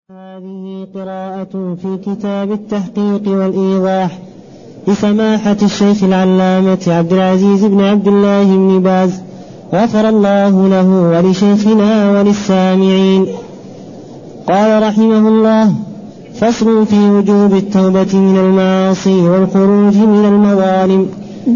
هذه قراءة في كتاب التحقيق والإيضاح لسماحة الشيخ العلامة عبد العزيز بن عبد الله بن باز غفر الله له ولشيخنا وللسامعين. قال رحمه الله: فصل في وجوب التوبة من المعاصي والخروج من المظالم.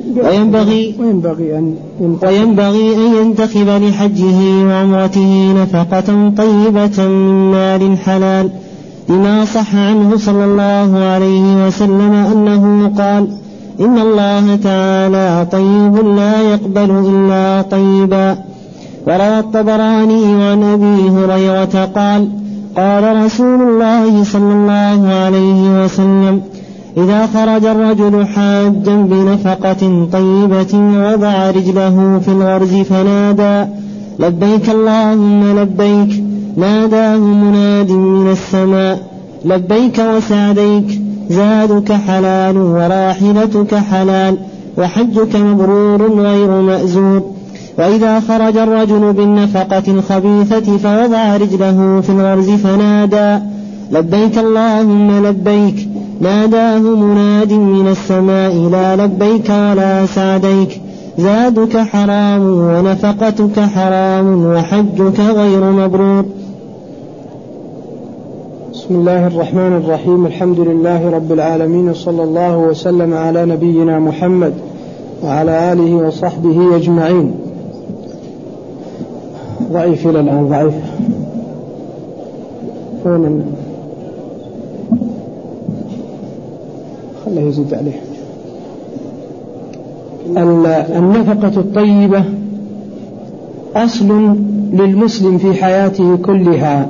وينبغي أن ينتخب لحجه وعمرته نفقة طيبة من مال حلال، لما صح عنه صلى الله عليه وسلم أنه قال: إن الله تعالى طيب لا يقبل إلا طيبا. وروى الطبراني عن أبي هريرة قال: قال رسول الله صلى الله عليه وسلم: إذا خرج الرجل حاجا بنفقة طيبة ووضع رجله في الغرز فنادى: لبيك اللهم لبيك، ناداه مناد من السماء: لبيك وسعديك، زادك حلال وراحلتك حلال وحجك مبرور غير مأزور. وإذا خرج الرجل بالنفقة الخبيثة فوضع رجله في الغرز فنادى: لبيك اللهم لبيك، ناداه مناد من السماء: لا لبيك ولا سعديك، زادك حرام ونفقتك حرام وحجك غير مبرور. بسم الله الرحمن الرحيم. الحمد لله رب العالمين، وصلى الله وسلم على نبينا محمد وعلى آله وصحبه أجمعين. ضعيف إلى الآن، ضعيف. خليه يزيد عليه. النفقة الطيبة أصل للمسلم في حياته كلها،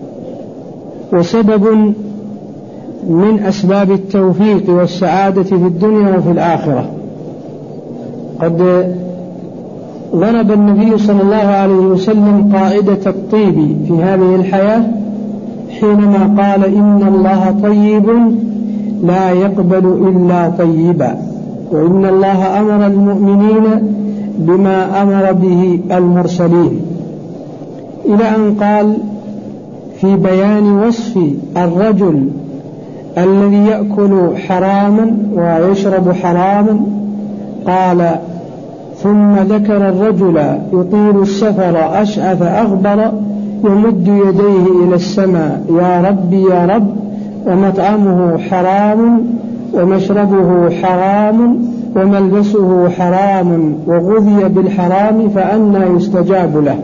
وسبب من أسباب التوفيق والسعادة في الدنيا وفي الآخرة. قد ضرب النبي صلى الله عليه وسلم قاعدة الطيب في هذه الحياة حينما قال: إن الله طيب لا يقبل إلا طيبا، وإن الله أمر المؤمنين بما أمر به المرسلين، إلى أن قال في بيان وصف الرجل الذي يأكل حراما ويشرب حراما، قال: ثم ذكر الرجل يطيل السفر أشعث أغبر يمد يديه إلى السماء: يا رب يا رب، ومطعمه حرام ومشربه حرام وملبسه حرام وغذي بالحرام فأنى يستجاب له.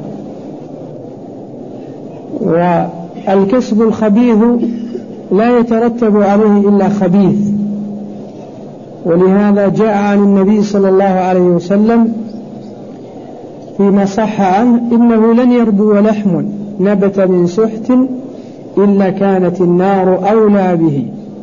والكسب الخبيث لا يترتب عليه إلا خبيث، ولهذا جاء عن النبي صلى الله عليه وسلم فيما صح عنه: إنه لن يربو لحم نبت من سحت إلا كانت النار أولى به.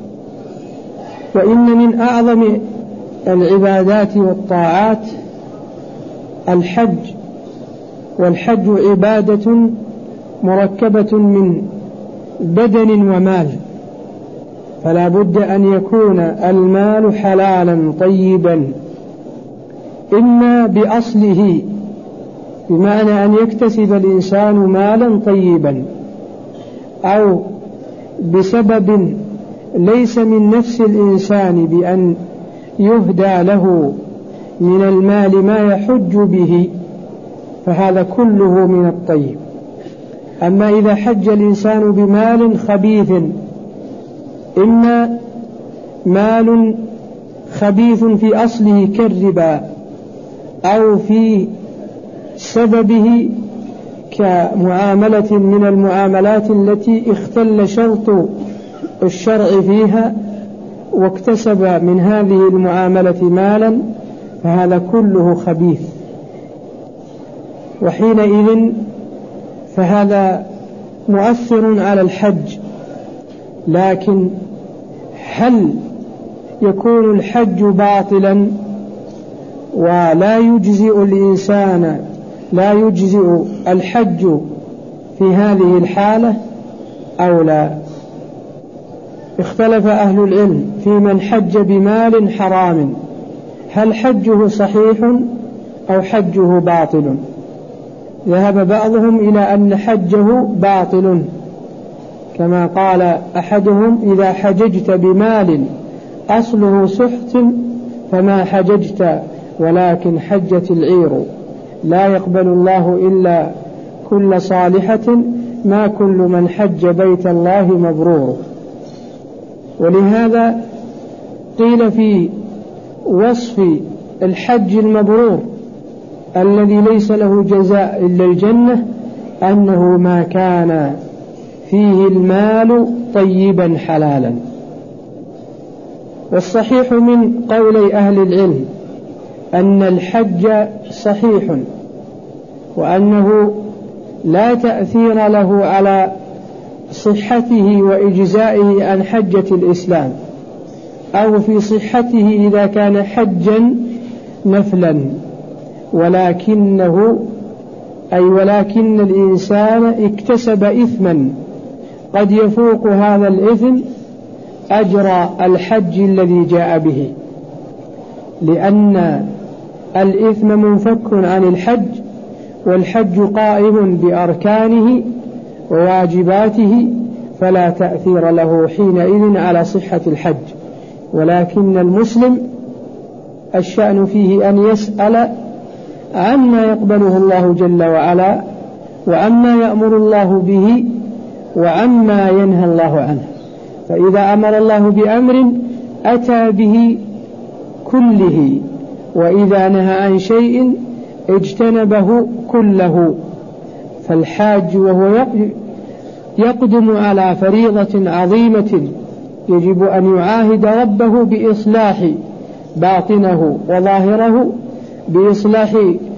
وإن من أعظم العبادات والطاعات الحج، والحج عبادة مركبة من بدن ومال، فلا بد أن يكون المال حلالا طيبا، إما بأصله بمعنى أن يكتسب الإنسان مالا طيبا، أو بسبب ليس من نفس الإنسان بأن يهدى له من المال ما يحج به، فهذا كله من الطيب. أما إذا حج الإنسان بمال خبيث، إما مال خبيث في أصله كالربا، أو في سببه كمعاملة من المعاملات التي اختل شرط الشرع فيها واكتسب من هذه المعاملة مالا، فهذا كله خبيث. وحينئذ فهذا مؤثر على الحج. لكن هل يكون الحج باطلا ولا يجزئ الإنسان، لا يجزئ الحج في هذه الحالة أو لا؟ اختلف أهل العلم في من حج بمال حرام، هل حجه صحيح أو حجه باطل؟ ذهب بعضهم إلى أن حجه باطل، كما قال أحدهم: إذا حججت بمال أصله سحت فما حججت ولكن حجت العير، لا يقبل الله إلا كل صالحة، ما كل من حج بيت الله مبرور. ولهذا قيل في وصف الحج المبرور الذي ليس له جزاء إلا الجنة أنه ما كان فيه المال طيبا حلالا. والصحيح من قولي أهل العلم أن الحج صحيح، وأنه لا تأثير له على صحته وإجزائه عن حجة الإسلام، أو في صحته إذا كان حجا نفلا، ولكن الإنسان اكتسب إثما قد يفوق هذا الإثم أجر الحج الذي جاء به، لأن الإثم منفك عن الحج، والحج قائم بأركانه وواجباته، فلا تأثير له حينئذ على صحة الحج. ولكن المسلم الشأن فيه أن يسأل عما يقبله الله جل وعلا، وعما يأمر الله به، وعما ينهى الله عنه. فإذا أمر الله بأمر أتى به كله، وإذا نهى عن شيء اجتنبه كله. فالحاج وهو يقدم على فريضة عظيمة يجب أن يعاهد ربه بإصلاح باطنه وظاهره، بإصلاح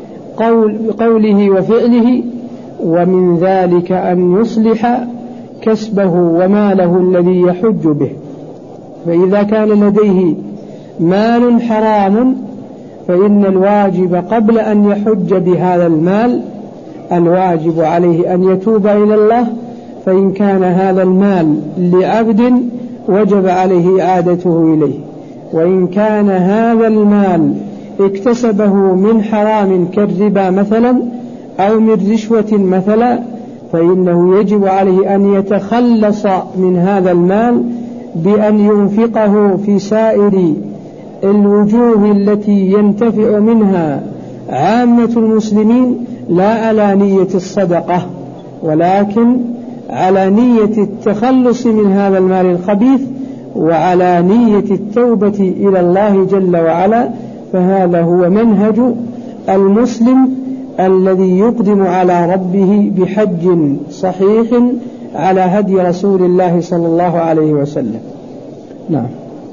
قوله وفعله، ومن ذلك أن يصلح كسبه وماله الذي يحج به. فإذا كان لديه مال حرام فإن الواجب قبل أن يحج بهذا المال الواجب عليه أن يتوب إلى الله، فإن كان هذا المال لعبد وجب عليه إعادته إليه، وإن كان هذا المال اكتسبه من حرام كالربا مثلا أو من رشوة مثلا فإنه يجب عليه أن يتخلص من هذا المال بأن ينفقه في سائر الوجوه التي ينتفع منها عامة المسلمين، لا على نية الصدقة ولكن على نية التخلص من هذا المال الخبيث، وعلى نية التوبة إلى الله جل وعلا. فهذا هو منهج المسلم الذي يقدم على ربه بحج صحيح على هدي رسول الله صلى الله عليه وسلم. نعم.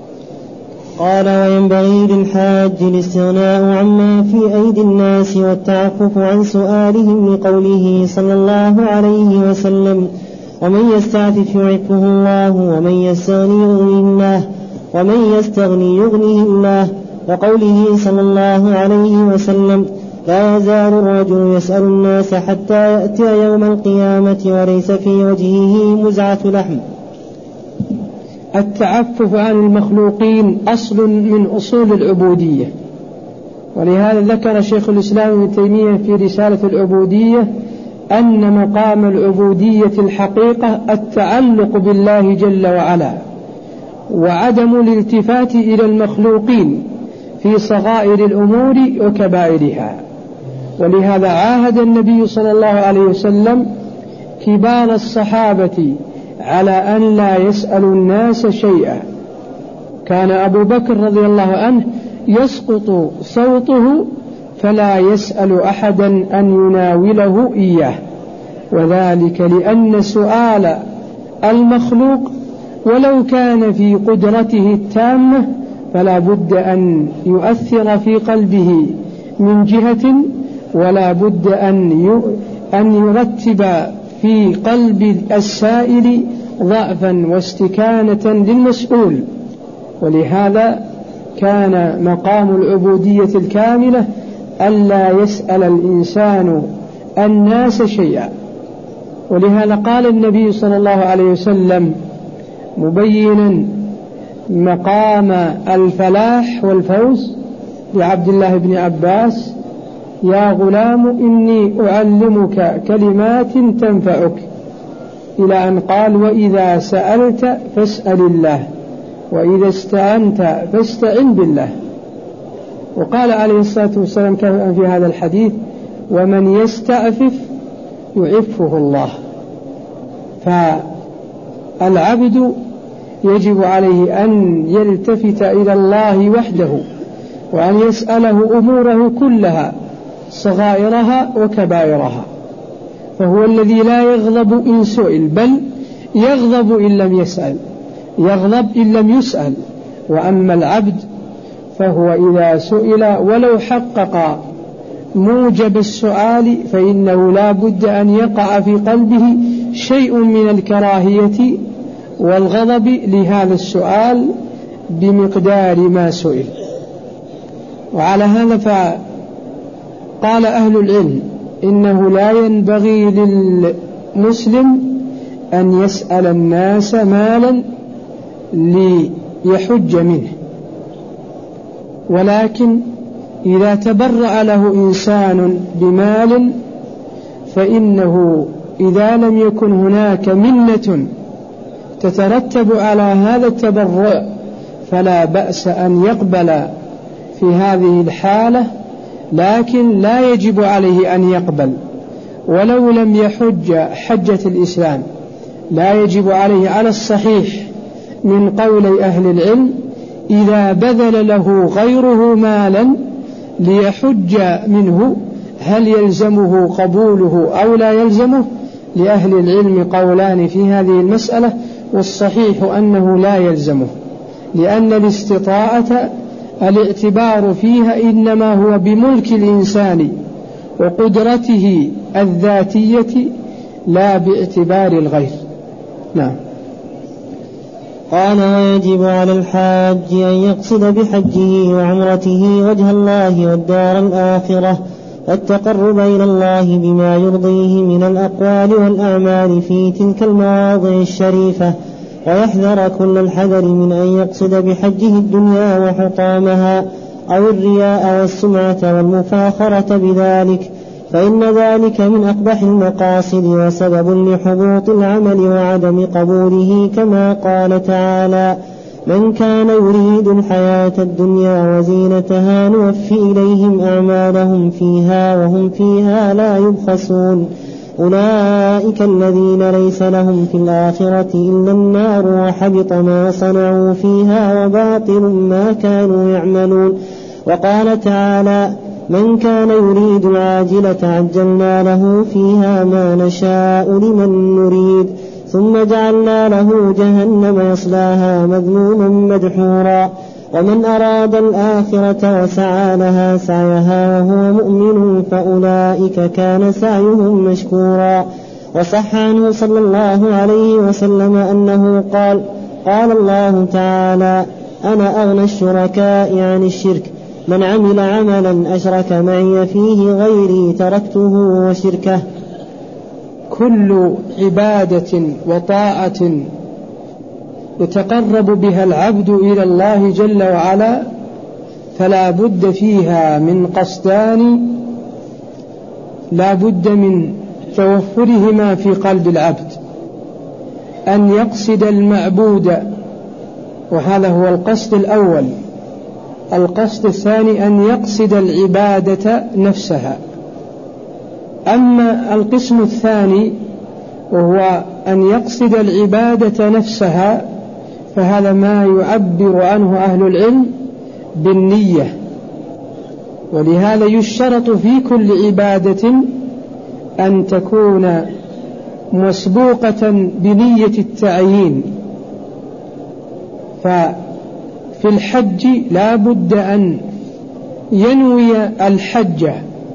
قال: وينبغي للحاج الاستغناء عما في أيدي الناس والتعفف عن سؤالهم، لقوله صلى الله عليه وسلم: ومن يستعفف يعفه الله، ومن يستغني يغنيه الله، وقوله صلى الله عليه وسلم: لا يزال الرجل يسأل الناس حتى يأتي يوم القيامة وليس في وجهه مزعة لحم. التعفف عن المخلوقين أصل من أصول العبودية، ولهذا ذكر شيخ الإسلام ابن تيمية في رسالة العبودية أن مقام العبودية الحقيقة التعلق بالله جل وعلا، وعدم الالتفات إلى المخلوقين في صغائر الأمور وكبائرها. ولهذا عاهد النبي صلى الله عليه وسلم كبار الصحابة على أن لا يسألوا الناس شيئا. كان أبو بكر رضي الله عنه يسقط صوته فلا يسأل أحدا أن يناوله إياه، وذلك لأن سؤال المخلوق ولو كان في قدرته التامة فلا بد أن يؤثر في قلبه من جهة، ولا بد أن يرتب في قلب السائل ضعفا واستكانة للمسؤول. ولهذا كان مقام العبودية الكاملة ألا يسأل الإنسان الناس شيئا. ولهذا قال النبي صلى الله عليه وسلم مبينا مقام الفلاح والفوز لعبد الله بن عباس: يا غلام إني أعلمك كلمات تنفعك، إلى أن قال وإذا سألت فاسأل الله وإذا استعنت فاستعن بالله. وقال عليه الصلاة والسلام في هذا الحديث ومن يستعفف يعفه الله. فالعبد يجب عليه أن يلتفت إلى الله وحده وأن يسأله أموره كلها صغائرها وكبائرها، فهو الذي لا يغضب إن سئل، بل يغضب إن لم يسأل، يغضب إن لم يسأل. وأما العبد فهو إذا سئل ولو حقق موجب السؤال فإنه لا بد أن يقع في قلبه شيء من الكراهية والغضب لهذا السؤال بمقدار ما سئل. وعلى هذا فقال أهل العلم إنه لا ينبغي للمسلم أن يسأل الناس مالا ليحج منه، ولكن إذا تبرأ له إنسان بمال فإنه إذا لم يكن هناك منة تترتب على هذا التبرع فلا بأس أن يقبل في هذه الحالة، لكن لا يجب عليه أن يقبل ولو لم يحج حجة الإسلام. لا يجب عليه على الصحيح من قول أهل العلم إذا بذل له غيره مالا ليحج منه هل يلزمه قبوله أو لا يلزمه؟ لأهل العلم قولان في هذه المسألة، والصحيح أنه لا يلزمه، لأن الاستطاعة الاعتبار فيها إنما هو بملك الإنسان وقدرته الذاتية لا باعتبار الغير. نعم. قال ويجب على الحاج أن يقصد بحجه وعمرته وجه الله والدار الآخرة والتقرب إلى الله بما يرضيه من الأقوال والأعمال في تلك المواضع الشريفة، ويحذر كل الحذر من أن يقصد بحجه الدنيا وحطامها أو الرياء والسمعة والمفاخرة بذلك، فإن ذلك من أقبح المقاصد وسبب لحبوط العمل وعدم قبوله، كما قال تعالى من كان يريد الحياة الدنيا وزينتها نوفي إليهم أعمالهم فيها وهم فيها لا يبخسون أولئك الذين ليس لهم في الآخرة إلا النار وحبط ما صنعوا فيها وباطل ما كانوا يعملون. وقال تعالى من كان يريد العاجلة عجلنا له فيها ما نشاء لمن نريد ثم جعلنا له جهنم يصلاها مذموما مدحورا ومن أراد الآخرة وسعى لها سعيها وهو مؤمن فأولئك كان سعيهم مشكورا. وصح عنه صلى الله عليه وسلم أنه قال الله تعالى أنا أغنى الشركاء عن الشرك من عمل عملا أشرك معي فيه غيري تركته وشركه. كل عبادة وطاعة يتقرب بها العبد إلى الله جل وعلا فلا بد فيها من قصدان لا بد من توفرهما في قلب العبد، أن يقصد المعبود وهذا هو القصد الأول. القصد الثاني أن يقصد العبادة نفسها. أما القسم الثاني وهو أن يقصد العبادة نفسها فهذا ما يعبر عنه أهل العلم بالنية، ولهذا يشترط في كل عبادة أن تكون مسبوقة بنية التعيين. ففي الحج لا بد أن ينوي الحج،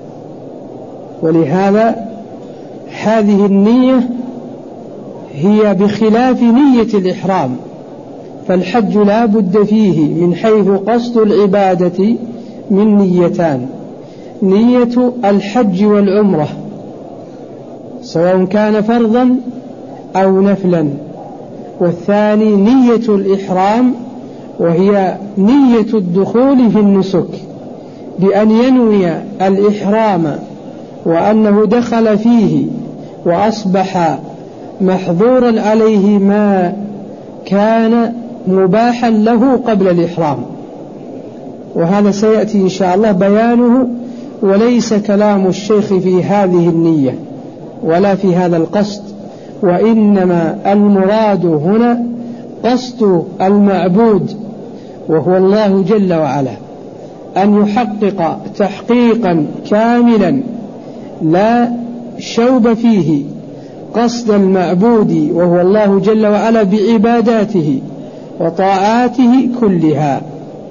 ولهذا هذه النية هي بخلاف نية الإحرام، فالحج لا بد فيه من حيث قصد العبادة من نيتان: نية الحج والعمرة سواء كان فرضا أو نفلا، والثاني نية الإحرام وهي نية الدخول في النسك، بأن ينوي الإحرام وأنه دخل فيه وأصبح محظورا عليه ما كان مباحا له قبل الإحرام، وهذا سيأتي إن شاء الله بيانه، وليس كلام الشيخ في هذه النية ولا في هذا القصد، وإنما المراد هنا قصد المعبود وهو الله جل وعلا، أن يحقق تحقيقا كاملا لا شوب فيه قصد المعبود وهو الله جل وعلا بعباداته وطاعاته كلها.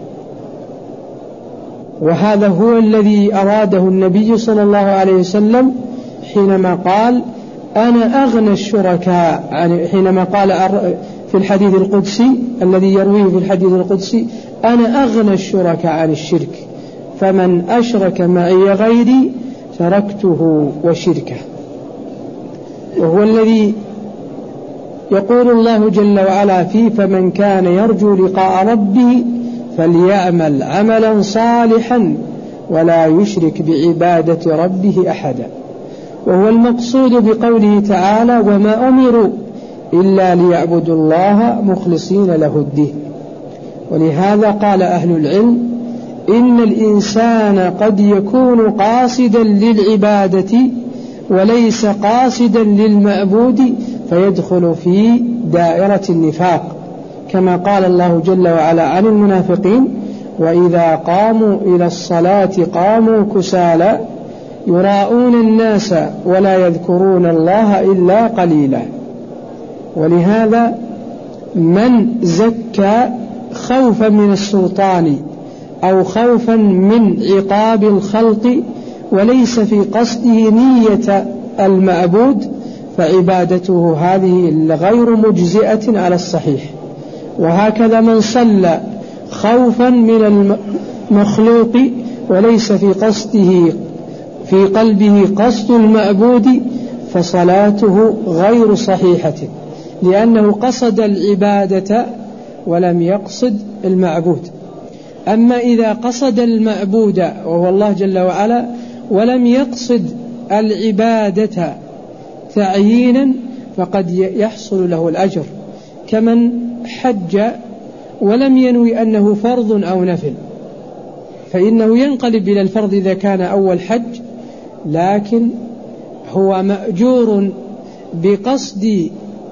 وهذا هو الذي أراده النبي صلى الله عليه وسلم حينما قال أنا أغنى الشركاء، حينما قال في الحديث القدسي الذي يرويه في الحديث القدسي أنا أغنى الشركاء عن الشرك، فمن أشرك معي غيري تركته وشركه. وهو الذي يقول الله جل وعلا فيه فمن كان يرجو لقاء ربه فليعمل عملا صالحا ولا يشرك بعبادة ربه أحدا. وهو المقصود بقوله تعالى وما أمروا إلا ليعبدوا الله مخلصين له الدين. ولهذا قال أهل العلم إن الإنسان قد يكون قاصدا للعبادة وليس قاصدا للمعبود فيدخل في دائرة النفاق، كما قال الله جل وعلا عن المنافقين وإذا قاموا إلى الصلاة قاموا كسالى يراءون الناس ولا يذكرون الله إلا قليلا. ولهذا من زكى خوفا من السلطان أو خوفا من عقاب الخلق وليس في قصده نية المعبود فعبادته هذه غير مجزئة على الصحيح. وهكذا من صلى خوفا من المخلوق وليس في قصده في قلبه قصد المعبود فصلاته غير صحيحة، لأنه قصد العبادة ولم يقصد المعبود. أما إذا قصد المعبود وهو الله جل وعلا ولم يقصد العبادة تعيينا فقد يحصل له الأجر، كمن حج ولم ينوي أنه فرض أو نفل، فإنه ينقلب إلى الفرض إذا كان أول حج، لكن هو مأجور بقصد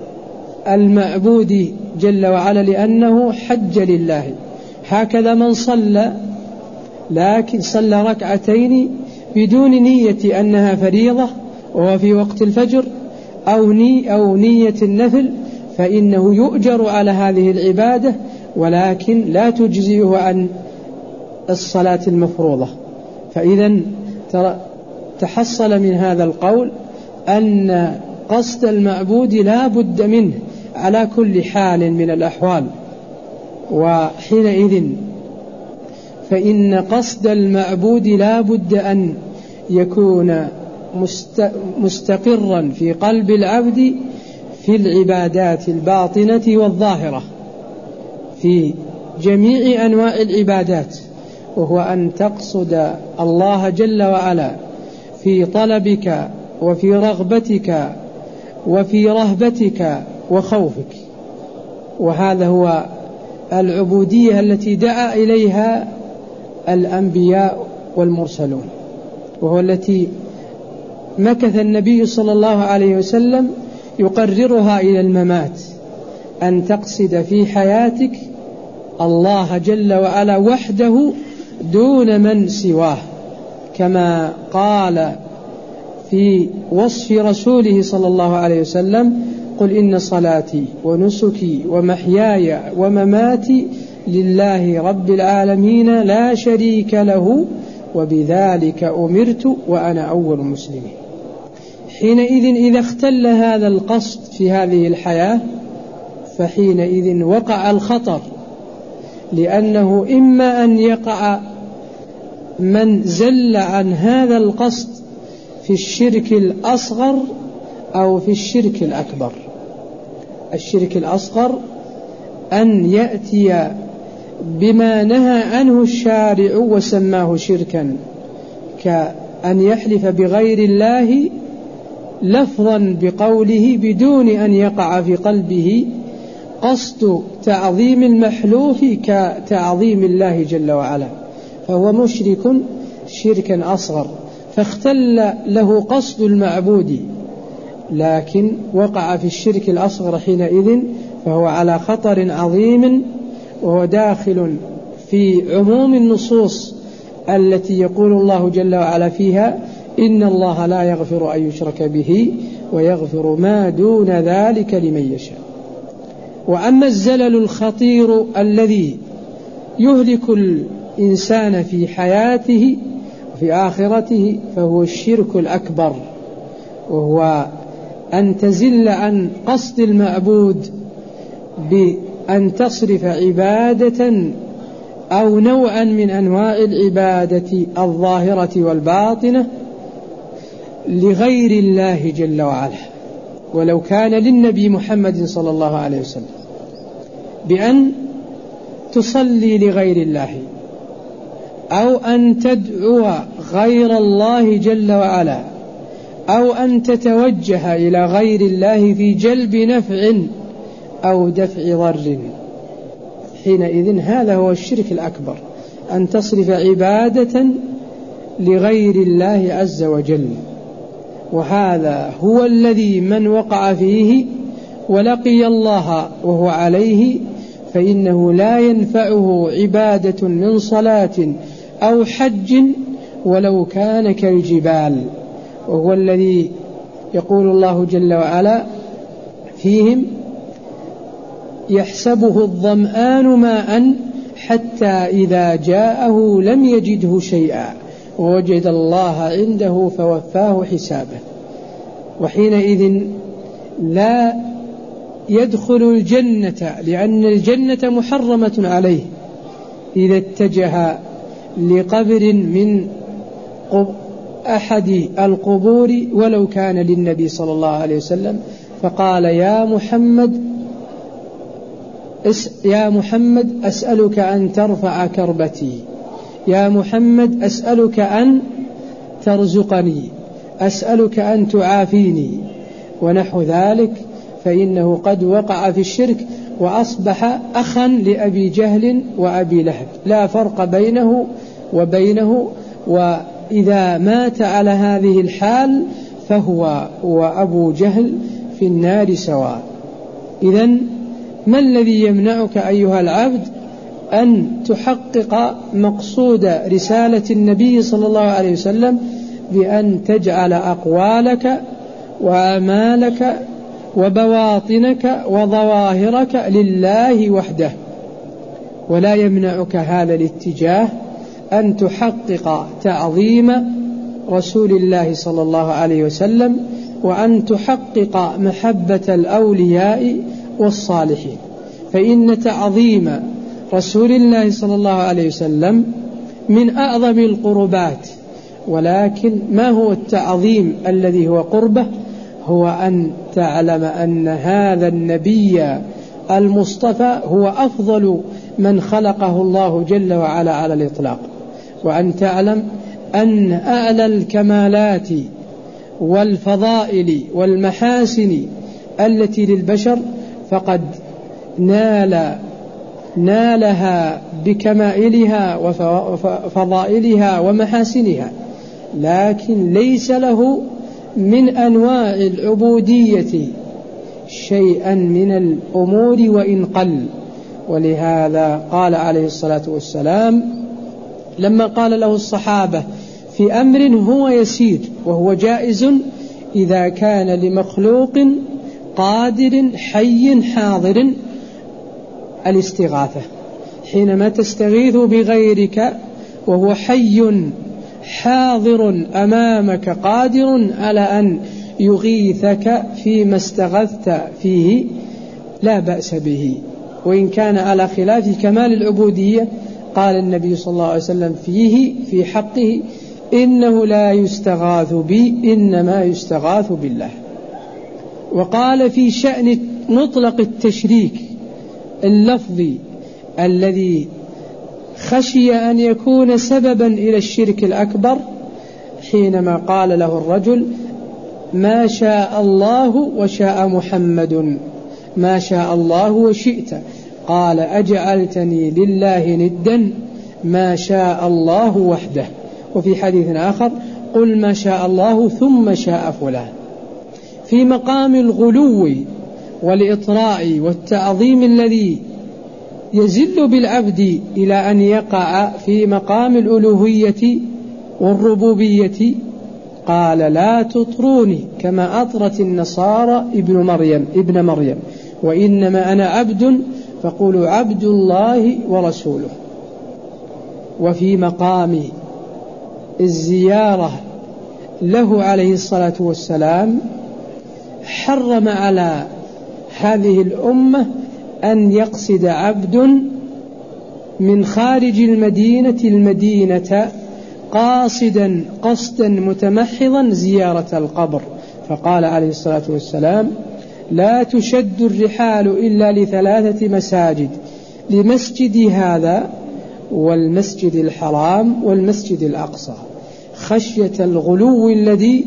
المعبود جل وعلا لأنه حج لله. هكذا من صلى لكن صلى ركعتين بدون نية أنها فريضة وهو في وقت الفجر أو نية النفل فإنه يؤجر على هذه العبادة ولكن لا تجزئه عن الصلاة المفروضة. فإذا تحصل من هذا القول أن قصد المعبود لا بد منه على كل حال من الأحوال، وحينئذ فإن قصد المعبود لا بد أن يكون مستقرا في قلب العبد في العبادات الباطنة والظاهرة في جميع أنواع العبادات، وهو أن تقصد الله جل وعلا في طلبك وفي رغبتك وفي رهبتك وخوفك. وهذا هو العبودية التي دعا إليها الأنبياء والمرسلون، وهو التي مكث النبي صلى الله عليه وسلم يقررها إلى الممات، أن تقصد في حياتك الله جل وعلا وحده دون من سواه، كما قال في وصف رسوله صلى الله عليه وسلم قل إن صلاتي ونسكي ومحياي ومماتي لله رب العالمين لا شريك له وبذلك أمرت وأنا أول المسلمين. حينئذ إذا اختل هذا القصد في هذه الحياة فحينئذ وقع الخطر، لأنه إما أن يقع من زل عن هذا القصد في الشرك الأصغر أو في الشرك الأكبر. الشرك الأصغر أن يأتي بما نهى عنه الشارع وسماه شركا، كأن يحلف بغير الله لفظا بقوله بدون أن يقع في قلبه قصد تعظيم المحلوف كتعظيم الله جل وعلا، فهو مشرك شركا أصغر، فاختل له قصد المعبود، لكن وقع في الشرك الأصغر حينئذ فهو على خطر عظيم، وهو داخل في عموم النصوص التي يقول الله جل وعلا فيها: إن الله لا يغفر أن يشرك به ويغفر ما دون ذلك لمن يشاء. وأما الزلل الخطير الذي يهلك الإنسان في حياته وفي آخرته فهو الشرك الأكبر، وهو أن تزل عن قصد المعبود بأن تصرف عبادة أو نوعا من أنواع العبادة الظاهرة والباطنة لغير الله جل وعلا، ولو كان للنبي محمد صلى الله عليه وسلم، بأن تصلي لغير الله أو أن تدعو غير الله جل وعلا أو أن تتوجه إلى غير الله في جلب نفع أو دفع ضر، حينئذ هذا هو الشرك الأكبر، أن تصرف عبادة لغير الله عز وجل. وهذا هو الذي من وقع فيه ولقي الله وهو عليه فإنه لا ينفعه عبادة من صلاة أو حج ولو كان كالجبال، وهو الذي يقول الله جل وعلا فيهم: يحسبه الظمآن ماء حتى إذا جاءه لم يجده شيئا ووجد الله عنده فوفاه حسابه. وحينئذ لا يدخل الجنة، لأن الجنة محرمة عليه إذا اتجه لقبر من أحد القبور ولو كان للنبي صلى الله عليه وسلم فقال: يا محمد أسألك أن ترفع كربتي، يا محمد أسألك أن ترزقني، أسألك أن تعافيني، ونحو ذلك، فإنه قد وقع في الشرك وأصبح أخا لأبي جهل وأبي لهب، لا فرق بينه وبينه، وإذا مات على هذه الحال فهو وأبو جهل في النار سواء. إذن ما الذي يمنعك أيها العبد أن تحقق مقصود رسالة النبي صلى الله عليه وسلم بأن تجعل أقوالك وأعمالك وبواطنك وظواهرك لله وحده؟ ولا يمنعك هذا الاتجاه أن تحقق تعظيم رسول الله صلى الله عليه وسلم، وأن تحقق محبة الأولياء والصالحين، فإن تعظيم رسول الله صلى الله عليه وسلم من أعظم القربات. ولكن ما هو التعظيم الذي هو قربه؟ هو أن تعلم أن هذا النبي المصطفى هو أفضل من خلقه الله جل وعلا على الإطلاق، وأن تعلم أن أعلى الكمالات والفضائل والمحاسن التي للبشر فقد نالها بكمائلها وفضائلها ومحاسنها، لكن ليس له من أنواع العبودية شيئا من الأمور وإن قل. ولهذا قال عليه الصلاة والسلام لما قال له الصحابة في أمر هو يسير وهو جائز إذا كان لمخلوق قادر حي حاضر الاستغاثة، حينما تستغيث بغيرك وهو حي حاضر أمامك قادر على أن يغيثك فيما استغثت فيه لا بأس به، وإن كان على خلاف كمال العبودية. قال النبي صلى الله عليه وسلم فيه في حقه: إنه لا يستغاث بي إنما يستغاث بالله. وقال في شأن مطلق التشريك اللفظي الذي خشي أن يكون سببا إلى الشرك الأكبر، حينما قال له الرجل: ما شاء الله وشاء محمد، ما شاء الله وشئت. قال أجعلتني لله ندا ما شاء الله وحده. وفي حديث آخر قل ما شاء الله ثم شاء فلان. في مقام الغلو والإطراء والتعظيم الذي يزل بالعبد إلى أن يقع في مقام الألوهية والربوبية قال لا تطروني كما أطرت النصارى ابن مريم وإنما أنا عبد فقولوا عبد الله ورسوله. وفي مقام الزيارة له عليه الصلاة والسلام حرم على هذه الأمة أن يقصد عبد من خارج المدينة قاصدا قصدا متمحضا زيارة القبر، فقال عليه الصلاة والسلام لا تشد الرحال إلا لثلاثة مساجد، لمسجد هذا والمسجد الحرام والمسجد الأقصى، خشية الغلو الذي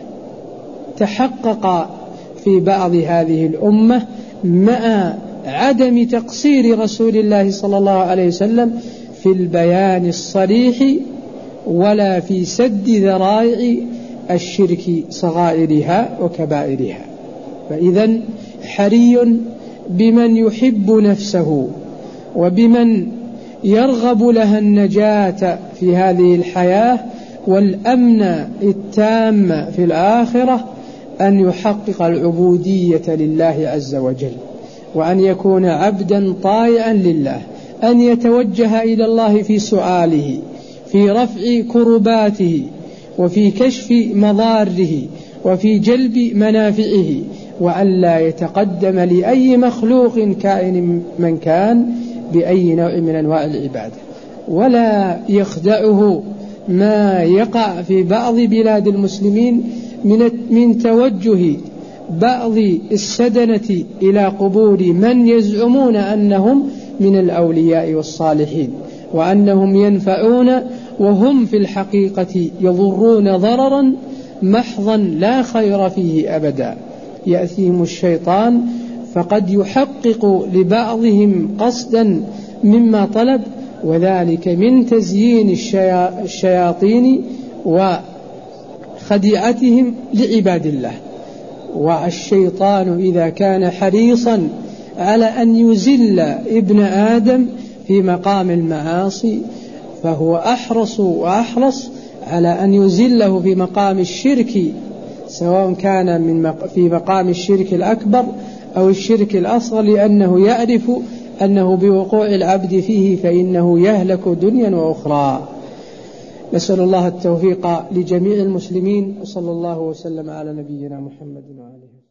تحقق في بعض هذه الأمة مع عدم تقصير رسول الله صلى الله عليه وسلم في البيان الصريح ولا في سد ذرائع الشرك صغائرها وكبائرها. فإذن حري بمن يحب نفسه وبمن يرغب لها النجاة في هذه الحياة والأمن التام في الآخرة أن يحقق العبودية لله عز وجل، وأن يكون عبدا طائعا لله، أن يتوجه إلى الله في سؤاله، في رفع كرباته، وفي كشف مضاره، وفي جلب منافعه، وأن لا يتقدم لأي مخلوق كائن من كان بأي نوع من أنواع العبادة، ولا يخدعه ما يقع في بعض بلاد المسلمين من توجه بعض السدنة إلى قبور من يزعمون أنهم من الأولياء والصالحين وأنهم ينفعون وهم في الحقيقة يضرون ضررا محضا لا خير فيه أبدا. يأتيهم الشيطان فقد يحقق لبعضهم قصدا مما طلب، وذلك من تزيين الشياطين وخديعتهم لعباد الله. والشيطان إذا كان حريصا على أن يزل ابن آدم في مقام المعاصي فهو أحرص وأحرص على أن يزله في مقام الشرك، سواء كان في مقام الشرك الأكبر أو الشرك الأصغر، لأنه يعرف أنه بوقوع العبد فيه فإنه يهلك دنيا وأخرى. نسأل الله التوفيق لجميع المسلمين، وصلى الله وسلم على نبينا محمد وعلى آله.